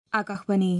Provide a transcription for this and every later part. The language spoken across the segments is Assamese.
আকাশবাণী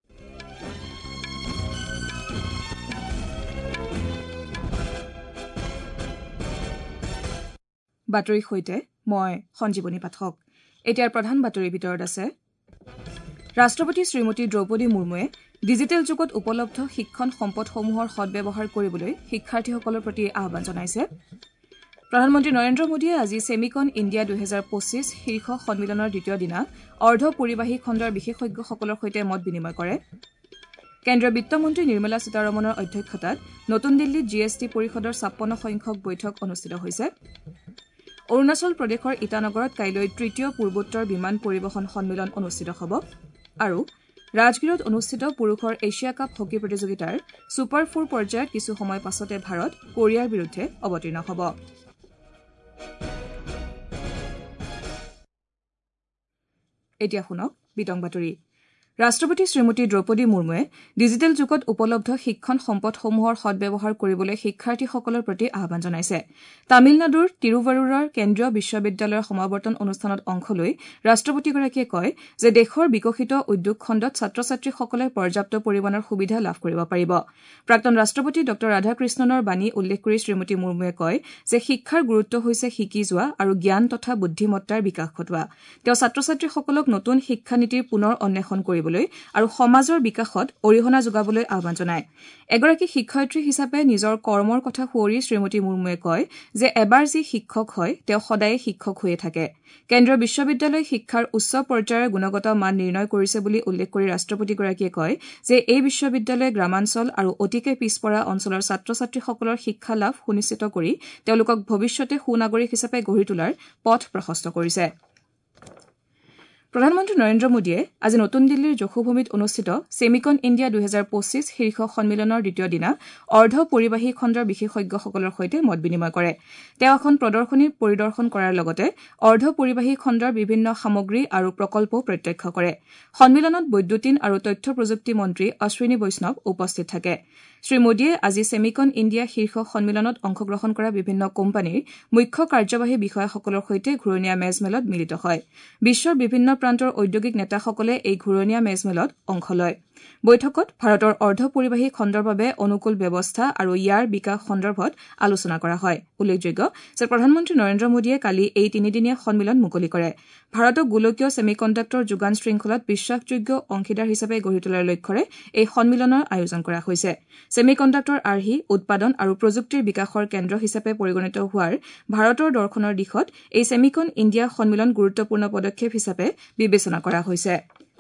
বাতৰিৰ সৈতে মই সঞ্জীৱনী পাঠক এতিয়াৰ প্ৰধান বাতৰিৰ ভিতৰত আছে ৰাষ্ট্ৰপতি শ্ৰীমতী দ্ৰৌপদী মুৰ্মুৱে ডিজিটেল যুগত উপলব্ধ শিক্ষণ সম্পদসমূহৰ সদ্ব্যৱহাৰ কৰিবলৈ শিক্ষাৰ্থীসকলৰ প্ৰতি আহ্বান জনাইছে প্ৰধানমন্ত্ৰী নৰেন্দ্ৰ মোদীয়ে আজি ছেমিকন ইণ্ডিয়া 2025 শীৰ্ষ সন্মিলনৰ দ্বিতীয় দিনা অৰ্ধ পৰিবাহী খণ্ডৰ বিশেষজ্ঞসকলৰ সৈতে মত বিনিময় কৰে কেন্দ্ৰীয় বিত্তমন্ত্ৰী নিৰ্মলা সীতাৰমণৰ অধ্যক্ষতাত নতুন দিল্লীত জিএছটি পৰিষদৰ 56 সংখ্যক বৈঠক অনুষ্ঠিত হৈছে অৰুণাচল প্ৰদেশৰ ইটানগৰত কাইলৈ তৃতীয় পূৰ্বোত্তৰ বিমান পৰিবহণ সন্মিলন অনুষ্ঠিত হ'ব আৰু ৰাজগিৰত অনুষ্ঠিত পুৰুষৰ এছিয়া কাপ হকী প্ৰতিযোগিতাৰ ছুপাৰ 4 পৰ্যায়ত কিছু সময় পাছতে ভাৰত কোৰিয়াৰ বিৰুদ্ধে অৱতীৰ্ণ হ'ব এতিয়া শুনক বিতং বাতৰি ৰাষ্ট্ৰপতি শ্ৰীমতী দ্ৰৌপদী মুৰ্মুৱে ডিজিটেল যুগত উপলব্ধ শিক্ষণ সম্পদসমূহৰ সদ্ব্যৱহাৰ কৰিবলৈ শিক্ষাৰ্থীসকলৰ প্ৰতি আহ্বান জনাইছে তামিলনাডুৰ তিৰুভাৰুৰৰ কেন্দ্ৰীয় বিশ্ববিদ্যালয়ৰ সমাৱৰ্তন অনুষ্ঠানত অংশ লৈ ৰাষ্ট্ৰপতিগৰাকীয়ে কয় যে দেশৰ বিকশিত উদ্যোগ খণ্ডত ছাত্ৰ ছাত্ৰীসকলে পৰ্যাপ্ত পৰিমাণৰ সুবিধা লাভ কৰিব পাৰিব প্ৰাক্তন ৰাষ্ট্ৰপতি ড ৰাধাকৃষ্ণনৰ বাণী উল্লেখ কৰি শ্ৰীমতী মুৰ্মুৱে কয় যে শিক্ষাৰ গুৰুত্ব হৈছে শিকি যোৱা আৰু জ্ঞান তথা বুদ্ধিমত্তাৰ বিকাশ ঘটোৱা তেওঁ ছাত্ৰ ছাত্ৰীসকলক নতুন শিক্ষানীতিৰ পুনৰ অন্বেষণ আৰু সমাজৰ বিকাশত অৰিহণা যোগাবলৈ আহ্বান জনায় এগৰাকী শিক্ষয়িত্ৰী হিচাপে নিজৰ কৰ্মৰ কথা সুঁৱৰি শ্ৰীমতী মুৰ্মুৱে কয় যে এবাৰ যি শিক্ষক হয় তেওঁ সদায় শিক্ষক হৈয়ে থাকে কেন্দ্ৰীয় বিশ্ববিদ্যালয় শিক্ষাৰ উচ্চ পৰ্যায়ৰ গুণগত মান নিৰ্ণয় কৰিছে বুলি উল্লেখ কৰি ৰাষ্ট্ৰপতিগৰাকীয়ে কয় যে এই বিশ্ববিদ্যালয়ে গ্ৰামাঞ্চল আৰু অতিকে পিছপৰা অঞ্চলৰ ছাত্ৰ ছাত্ৰীসকলৰ শিক্ষা লাভ সুনিশ্চিত কৰি তেওঁলোকক ভৱিষ্যতে সুনাগৰিক হিচাপে গঢ়ি তোলাৰ পথ প্ৰশস্ত কৰিছে প্ৰধানমন্ত্ৰী নৰেন্দ্ৰ মোদীয়ে আজি নতুন দিল্লীৰ যশোভূমিত অনুষ্ঠিত ছেমিকন ইণ্ডিয়া 2025 শীৰ্ষ সন্মিলনৰ দ্বিতীয় দিনা অৰ্ধ পৰিবাহী খণ্ডৰ বিশেষজ্ঞসকলৰ সৈতে মত বিনিময় কৰে তেওঁ এখন প্ৰদৰ্শনী পৰিদৰ্শন কৰাৰ লগতে অৰ্ধ পৰিবাহী খণ্ডৰ বিভিন্ন সামগ্ৰী আৰু প্ৰকল্পও প্ৰত্যক্ষ কৰে সন্মিলনত বৈদ্যুতিন আৰু তথ্য প্ৰযুক্তি মন্ত্ৰী অশ্বিনী বৈষ্ণৱ উপস্থিত থাকে শ্ৰীমোদীয়ে আজি ছেমিকন ইণ্ডিয়া শীৰ্ষ সন্মিলনত অংশগ্ৰহণ কৰা বিভিন্ন কোম্পানীৰ মুখ্য কাৰ্যবাহী বিষয়াসকলৰ সৈতে ঘূৰণীয়া মেজমেলত মিলিত হয় বিশ্বৰ বিভিন্ন প্ৰান্তৰ ঔদ্যোগিক নেতাসকলে এই ঘূৰণীয়া মেজমেলত অংশ লয় বৈঠকত ভাৰতৰ অৰ্ধ পৰিবাহী খণ্ডৰ বাবে অনুকূল ব্যৱস্থা আৰু ইয়াৰ বিকাশ সন্দৰ্ভত আলোচনা কৰা হয় উল্লেখযোগ্য যে প্ৰধানমন্ত্ৰী নৰেন্দ্ৰ মোদীয়ে কালি এই তিনিদিনীয়া সন্মিলন মুকলি কৰে ভাৰতক গোলকীয় ছেমিকণ্ডাক্টৰ যোগান শৃংখলাত বিশ্বাসযোগ্য অংশীদাৰ হিচাপে গঢ়ি তোলাৰ লক্ষ্যৰে এই সন্মিলনৰ আয়োজন কৰা হৈছে ছেমিকণ্ডাক্টৰ আৰ্হি উৎপাদন আৰু প্ৰযুক্তিৰ বিকাশৰ কেন্দ্ৰ হিচাপে পৰিগণিত হোৱাৰ ভাৰতৰ দৰ্শনৰ দিশত এই ছেমিকন ইণ্ডিয়া সন্মিলন গুৰুত্বপূৰ্ণ পদক্ষেপ হিচাপে বিবেচনা কৰা হৈছে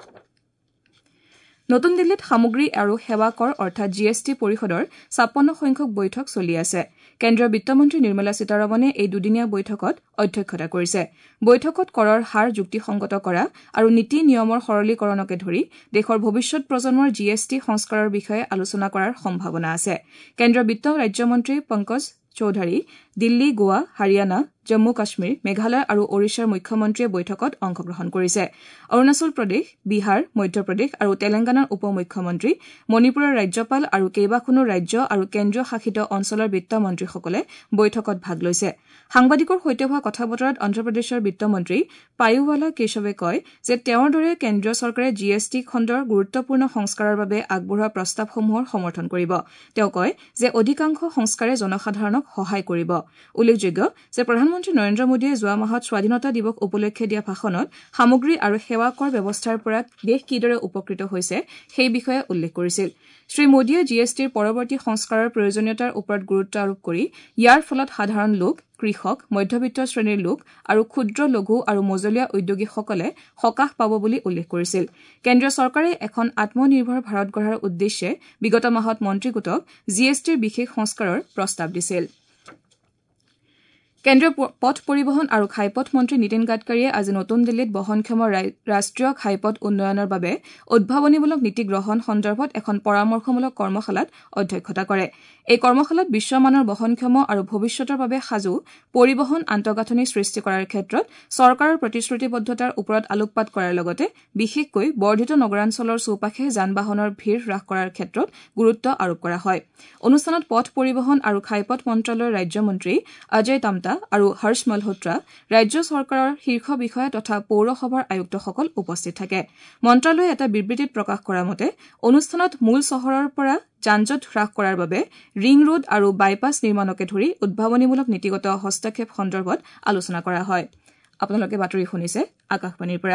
নতুন দিল্লীত সামগ্ৰী আৰু সেৱা কৰ অৰ্থাৎ জিএছটি পৰিষদৰ 56 সংখ্যক বৈঠক চলি আছে কেন্দ্ৰীয় বিত্তমন্ত্ৰী নিৰ্মলা সীতাৰমণে এই দুদিনীয়া বৈঠকত অধ্যক্ষতা কৰিছে বৈঠকত কৰৰ হাৰ যুক্তিসংগত কৰা আৰু নীতি নিয়মৰ সৰলীকৰণকে ধৰি দেশৰ ভৱিষ্যৎ প্ৰজন্মৰ জিএছটি সংস্কাৰৰ বিষয়ে আলোচনা কৰাৰ সম্ভাৱনা আছে কেন্দ্ৰীয় বিত্ত ৰাজ্যমন্ত্ৰী পংকজ চৌধুৰী দিল্লী গোৱা হাৰিয়ানা জম্মু কাশ্মীৰ মেঘালয় আৰু ওড়িশাৰ মুখ্যমন্ত্ৰীয়ে বৈঠকত অংশগ্ৰহণ কৰিছে অৰুণাচল প্ৰদেশ বিহাৰ মধ্যপ্ৰদেশ আৰু তেলেংগানাৰ উপ মুখ্যমন্ত্ৰী মণিপুৰৰ ৰাজ্যপাল আৰু কেইবাখনো ৰাজ্য আৰু কেন্দ্ৰীয় শাসিত অঞ্চলৰ বিত্তমন্ত্ৰীসকলে বৈঠকত ভাগ লৈছে সাংবাদিকৰ সৈতে হোৱা কথা বতৰাত অন্ধ্ৰপ্ৰদেশৰ বিত্তমন্ত্ৰী পায়ুৱালা কেশৱে কয় যে তেওঁৰ দৰে কেন্দ্ৰীয় চৰকাৰে জিএছটি খণ্ডৰ গুৰুত্বপূৰ্ণ সংস্কাৰৰ বাবে আগবঢ়োৱা প্ৰস্তাৱসমূহৰ সমৰ্থন কৰিব তেওঁ কয় যে অধিকাংশ সংস্কাৰে জনসাধাৰণক সহায় কৰিব উল্লেখযোগ্য যে প্ৰধানমন্ত্ৰী নৰেন্দ্ৰ মোদীয়ে যোৱা মাহত স্বাধীনতা দিৱস উপলক্ষে দিয়া ভাষণত সামগ্ৰী আৰু সেৱা কৰ ব্যৱস্থাৰ পৰা দেশ কিদৰে উপকৃত হৈছে সেই বিষয়ে উল্লেখ কৰিছিল শ্ৰীমোদীয়ে জিএছটিৰ পৰৱৰ্তী সংস্কাৰৰ প্ৰয়োজনীয়তাৰ ওপৰত গুৰুত্ব আৰোপ কৰি ইয়াৰ ফলত সাধাৰণ লোক কৃষক মধ্যবিত্ত শ্ৰেণীৰ লোক আৰু ক্ষুদ্ৰ লঘু আৰু মজলীয়া উদ্যোগীসকলে সকাহ পাব বুলি উল্লেখ কৰিছিল কেন্দ্ৰীয় চৰকাৰে এখন আত্মনিৰ্ভৰ ভাৰত গঢ়াৰ উদ্দেশ্যে বিগত মাহত মন্ত্ৰীগোটক জিএছটিৰ বিশেষ সংস্কাৰৰ প্ৰস্তাৱ দিছিল কেন্দ্ৰীয় পথ পৰিবহণ আৰু ঘাইপথ মন্ত্ৰী নীতিন গাডকাৰীয়ে আজি নতুন দিল্লীত বহনক্ষম ৰাষ্ট্ৰীয় ঘাইপথ উন্নয়নৰ বাবে উদ্ভাৱনীমূলক নীতি গ্ৰহণ সন্দৰ্ভত এখন পৰামৰ্শমূলক কৰ্মশালাত অধ্যক্ষতা কৰে এই কৰ্মশালাত বিশ্বমানৰ বহনক্ষম আৰু ভৱিষ্যতৰ বাবে সাজু পৰিবহণ আন্তঃগাঁথনি সৃষ্টি কৰাৰ ক্ষেত্ৰত চৰকাৰৰ প্ৰতিশ্ৰুতিবদ্ধতাৰ ওপৰত আলোকপাত কৰাৰ লগতে বিশেষকৈ বৰ্ধিত নগৰাঞ্চলৰ চৌপাশে যান-বাহনৰ ভিৰ হ্ৰাস কৰাৰ ক্ষেত্ৰত গুৰুত্ব আৰোপ কৰা হয় অনুষ্ঠানত পথ পৰিবহণ আৰু ঘাইপথ মন্ত্ৰালয়ৰ ৰাজ্যমন্ত্ৰী অজয় তামতা শাহ আৰু হৰ্ষ মালহোত্ৰা ৰাজ্য চৰকাৰৰ শীৰ্ষ বিষয়া তথা পৌৰসভাৰ আয়ুক্তসকল উপস্থিত থাকে মন্ত্ৰালয়ে এটা বিবৃতিত প্ৰকাশ কৰা মতে অনুষ্ঠানত মূল চহৰৰ পৰা যানজঁট হ্ৰাস কৰাৰ বাবে ৰিং ৰোড আৰু বাইপাছ নিৰ্মাণকে ধৰি উদ্ভাৱনীমূলক নীতিগত হস্তক্ষেপ সন্দৰ্ভত আলোচনা কৰা হয় আপোনালোকে বাতৰি শুনিছে আকাশবাণীৰ পৰা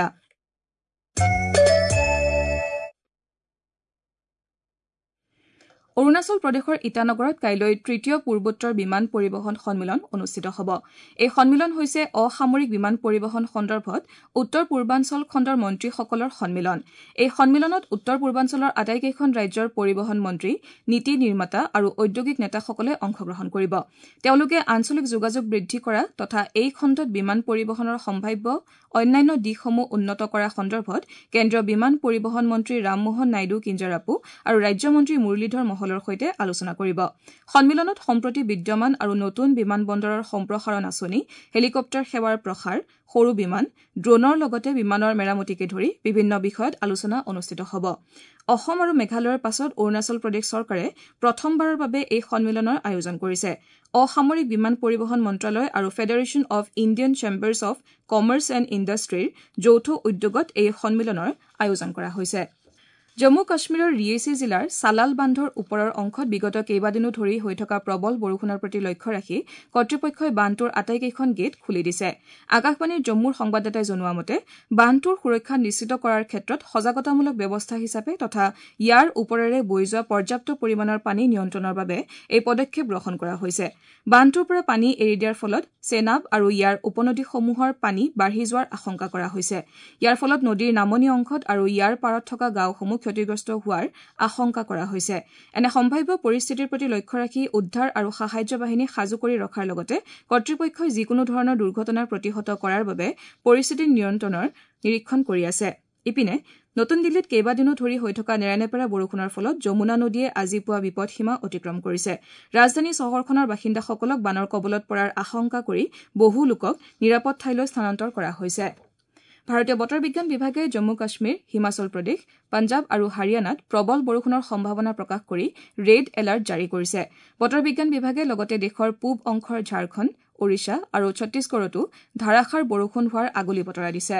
অৰুণাচল প্ৰদেশৰ ইটানগৰত কাইলৈ তৃতীয় পূৰ্বোত্তৰ বিমান পৰিবহণ সন্মিলন অনুষ্ঠিত হ'ব এই সন্মিলন হৈছে অসামৰিক বিমান পৰিবহণ সন্দৰ্ভত উত্তৰ পূৰ্বাঞ্চল খণ্ডৰ মন্ত্ৰীসকলৰ সন্মিলন এই সন্মিলনত উত্তৰ পূৰ্বাঞ্চলৰ আটাইকেইখন ৰাজ্যৰ পৰিবহণ মন্ত্ৰী নীতি নিৰ্মাতা আৰু ঔদ্যোগিক নেতাসকলে অংশগ্ৰহণ কৰিব তেওঁলোকে আঞ্চলিক যোগাযোগ বৃদ্ধি কৰা তথা এই খণ্ডত বিমান পৰিবহণৰ সম্ভাৱ্য অন্যান্য দিশসমূহ উন্নত কৰা সন্দৰ্ভত কেন্দ্ৰীয় বিমান পৰিবহণ মন্ত্ৰী ৰামমোহন নাইডু কিঞ্জাৰাপু আৰু ৰাজ্যমন্ত্ৰী মুৰলীধৰ মহলৰ সৈতে আলোচনা কৰিব সন্মিলনত সম্প্ৰতি বিদ্যমান আৰু নতুন বিমান বন্দৰৰ সম্প্ৰসাৰণ আঁচনি হেলিকপ্টাৰ সেৱাৰ প্ৰসাৰ সৰু বিমান ড্ৰোনৰ লগতে বিমানৰ মেৰামতিকে ধৰি বিভিন্ন বিষয়ত আলোচনা অনুষ্ঠিত হ'ব অসম আৰু মেঘালয়ৰ পাছত অৰুণাচল প্ৰদেশ চৰকাৰে প্ৰথমবাৰৰ বাবে এই সন্মিলনৰ আয়োজন কৰিছে অসামৰিক বিমান পৰিবহণ মন্ত্ৰালয় আৰু federation of Indian chambers of commerce and ইণ্ডাষ্ট্ৰীৰ যৌথ উদ্যোগত এই সন্মিলনৰ আয়োজন কৰা হৈছে জম্মু কাশ্মীৰৰ ৰিয়েচি জিলাৰ সালাল বান্ধৰ ওপৰৰ অংশত বিগত কেইবাদিনো ধৰি হৈ থকা প্ৰবল বৰষুণৰ প্ৰতি লক্ষ্য ৰাখি কৰ্তৃপক্ষই বান্ধটোৰ আটাইকেইখন গেট খুলি দিছে আকাশবাণীৰ জম্মুৰ সংবাদদাতাই জনোৱা মতে বান্ধটোৰ সুৰক্ষা নিশ্চিত কৰাৰ ক্ষেত্ৰত সজাগতামূলক ব্যৱস্থা হিচাপে তথা ইয়াৰ ওপৰেৰে বৈ যোৱা পৰ্যাপ্ত পৰিমাণৰ পানী নিয়ন্ত্ৰণৰ বাবে এই পদক্ষেপ গ্ৰহণ কৰা হৈছে বান্ধটোৰ পৰা পানী এৰি দিয়াৰ ফলত চেনাব আৰু ইয়াৰ উপনদীসমূহৰ পানী বাঢ়ি যোৱাৰ আশংকা কৰা হৈছে ইয়াৰ ফলত নদীৰ নামনি অংশত আৰু ইয়াৰ পাৰত থকা গাঁওসমূহ ক্ষতিগ্ৰস্ত হোৱাৰ আশংকা কৰা হৈছে এনে সম্ভাৱ্য পৰিস্থিতিৰ প্ৰতি লক্ষ্য ৰাখি উদ্ধাৰ আৰু সাহায্য বাহিনী সাজু কৰি ৰখাৰ লগতে কৰ্তৃপক্ষই যিকোনো ধৰণৰ দুৰ্ঘটনা প্ৰতিহত কৰাৰ বাবে পৰিস্থিতি নিয়ন্ত্ৰণৰ নিৰীক্ষণ কৰি আছে ইপিনে নতুন দিল্লীত কেইবাদিনো ধৰি হৈ থকা নেৰানেপেৰা বৰষুণৰ ফলত যমুনা নদীয়ে আজি পুৱা বিপদসীমা অতিক্ৰম কৰিছে ৰাজধানী চহৰখনৰ বাসিন্দাসকলক বানৰ কবলত পৰাৰ আশংকা কৰি বহু লোকক নিৰাপদ ঠাইলৈ স্থানান্তৰ কৰা হৈছে ভাৰতীয় বতৰ বিজ্ঞান বিভাগে জম্মু কাশ্মীৰ হিমাচল প্ৰদেশ পঞ্জাব আৰু হাৰিয়ানাত প্ৰবল বৰষুণৰ সম্ভাৱনা প্ৰকাশ কৰি ৰেড এলাৰ্ট জাৰি কৰিছে বতৰ বিজ্ঞান বিভাগে লগতে দেশৰ পূব অংশৰ ঝাৰখণ্ড ওড়িশা আৰু ছত্তীশগড়তো ধাৰাসাৰ বৰষুণ হোৱাৰ আগলি বতৰা দিছে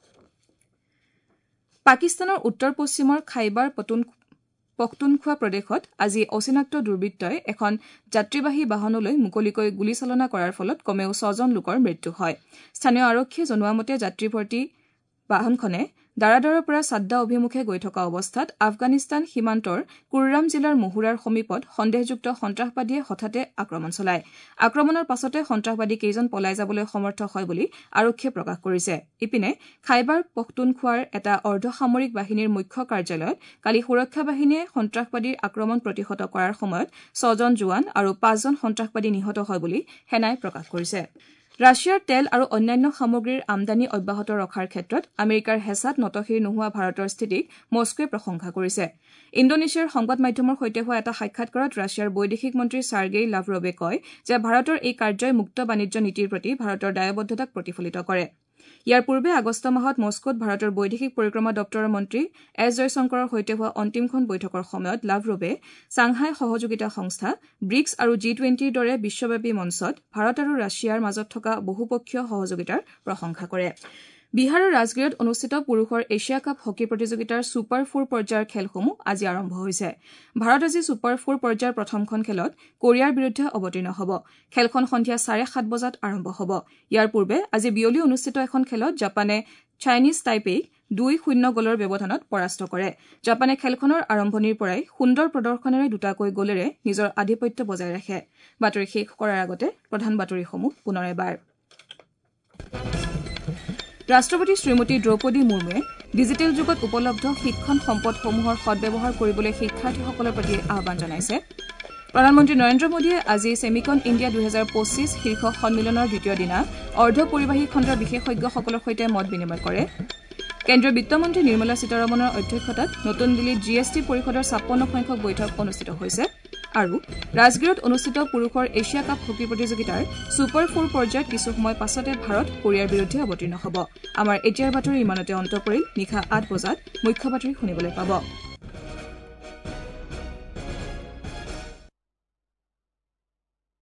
পাকিস্তানৰ উত্তৰ পশ্চিমৰ খাইবাৰ পখতুনখোৱা প্ৰদেশত আজি অচিনাক্ত দুৰ্বৃত্তই এখন যাত্ৰীবাহী বাহনলৈ মুকলিকৈ গুলীচালনা কৰাৰ ফলত কমেও 6জন লোকৰ মৃত্যু হয় স্থানীয় আৰক্ষীয়ে জনোৱা মতে যাত্ৰীভৰ্তি বাহনখনে দাৰাদাৰৰ পৰা সাদ্দা অভিমুখে গৈ থকা অৱস্থাত আফগানিস্তান সীমান্তৰ কুৰৰাম জিলাৰ মহুৰাৰ সমীপত সন্দেহযুক্ত সন্ত্ৰাসবাদীয়ে হঠাতে আক্ৰমণ চলায় আক্ৰমণৰ পাছতে সন্ত্ৰাসবাদী কেইজন পলাই যাবলৈ সমৰ্থ হয় বুলি আৰক্ষীয়ে প্ৰকাশ কৰিছে ইপিনে খাইবাৰ পখতুনখোৱাৰ এটা অৰ্ধসামৰিক বাহিনীৰ মুখ্য কাৰ্যালয়ত কালি সুৰক্ষা বাহিনীয়ে সন্ত্ৰাসবাদীৰ আক্ৰমণ প্ৰতিহত কৰাৰ সময়ত 6জন জোৱান আৰু 5জন সন্ত্ৰাসবাদী নিহত হয় বুলি সেনাই প্ৰকাশ কৰিছে ৰাছিয়াৰ তেল আৰু অন্যান্য সামগ্ৰীৰ আমদানি অব্যাহত ৰখাৰ ক্ষেত্ৰত আমেৰিকাৰ হেঁচাত নতশিৰ নোহোৱা ভাৰতৰ স্থিতিক মস্কোৱে প্ৰশংসা কৰিছে ইণ্ডোনেছিয়াৰ সংবাদ মাধ্যমৰ সৈতে হোৱা এটা সাক্ষাৎকাৰত ৰাছিয়াৰ বৈদেশিক মন্ত্ৰী ছাৰ্গেই লাভৰভে কয় যে ভাৰতৰ এই কাৰ্যই মুক্ত বাণিজ্য নীতিৰ প্ৰতি ভাৰতৰ দায়বদ্ধতাক প্ৰতিফলিত কৰে ইয়াৰ পূৰ্বে আগষ্ট মাহত মস্কোত ভাৰতৰ বৈদেশিক পৰিক্ৰমা দপ্তৰৰ মন্ত্ৰী এছ জয়শংকৰৰ সৈতে হোৱা অন্তিমখন বৈঠকৰ সময়ত লাভৰভে চাংহাই সহযোগিতা সংস্থা ব্ৰিক্স আৰু G20ৰ দৰে বিশ্বব্যাপী মঞ্চত ভাৰত আৰু ৰাছিয়াৰ মাজত থকা বহুপক্ষীয় সহযোগিতাৰ প্ৰশংসা কৰে বিহাৰৰ ৰাজগিৰত অনুষ্ঠিত পুৰুষৰ এছিয়া কাপ হকী প্ৰতিযোগিতাৰ ছুপাৰ 4 পৰ্যায়ৰ খেলসমূহ আজি আৰম্ভ হৈছে ভাৰত আজি ছুপাৰ 4 পৰ্যায়ৰ প্ৰথমখন খেলত কোৰিয়াৰ বিৰুদ্ধে অৱতীৰ্ণ হ'ব খেলখন সন্ধিয়া 7:30 বজাত আৰম্ভ হ'ব ইয়াৰ পূৰ্বে আজি বিয়লি অনুষ্ঠিত এখন খেলত জাপানে চাইনিজ টাইপেইক 2-0 গলৰ ব্যৱধানত পৰাস্ত কৰে জাপানে খেলখনৰ আৰম্ভণিৰ পৰাই সুন্দৰ প্ৰদৰ্শনেৰে দুটাকৈ গলেৰে নিজৰ আধিপত্য বজাই ৰাখে বাতৰি শেষ কৰাৰ আগতে প্ৰধান বাতৰিসমূহ পুনৰ এবাৰ ৰাষ্ট্ৰপতি শ্ৰীমতী দ্ৰৌপদী মুৰ্মুৱে ডিজিটেল যুগত উপলব্ধ শিক্ষণ সম্পদসমূহৰ সদ্ব্যৱহাৰ কৰিবলৈ শিক্ষাৰ্থীসকলৰ প্ৰতি আহ্বান জনাইছে প্ৰধানমন্ত্ৰী নৰেন্দ্ৰ মোদীয়ে আজি ছেমিকন ইণ্ডিয়া 2025 শীৰ্ষ সন্মিলনৰ দ্বিতীয় দিনা অৰ্ধ পৰিবাহী খণ্ডৰ বিশেষজ্ঞসকলৰ সৈতে মত বিনিময় কৰে কেন্দ্ৰীয় বিত্তমন্ত্ৰী নিৰ্মলা সীতাৰমণৰ অধ্যক্ষতাত নতুন দিল্লীত GST পৰিষদৰ 56 সংখ্যক বৈঠক অনুষ্ঠিত হৈছে আৰু ৰাজগিৰত অনুষ্ঠিত পুৰুষৰ এছিয়া কাপ হকী প্ৰতিযোগিতাৰ ছুপাৰ 4 পৰ্যায়ত কিছু সময় পাছতে ভাৰত কোৰিয়াৰ বিৰুদ্ধে অৱতীৰ্ণ হ'ব আমাৰ এতিয়াৰ বাতৰি ইমানতে অন্ত পৰিল নিশা 8 বজাত মুখ্য বাতৰি শুনিবলৈ পাব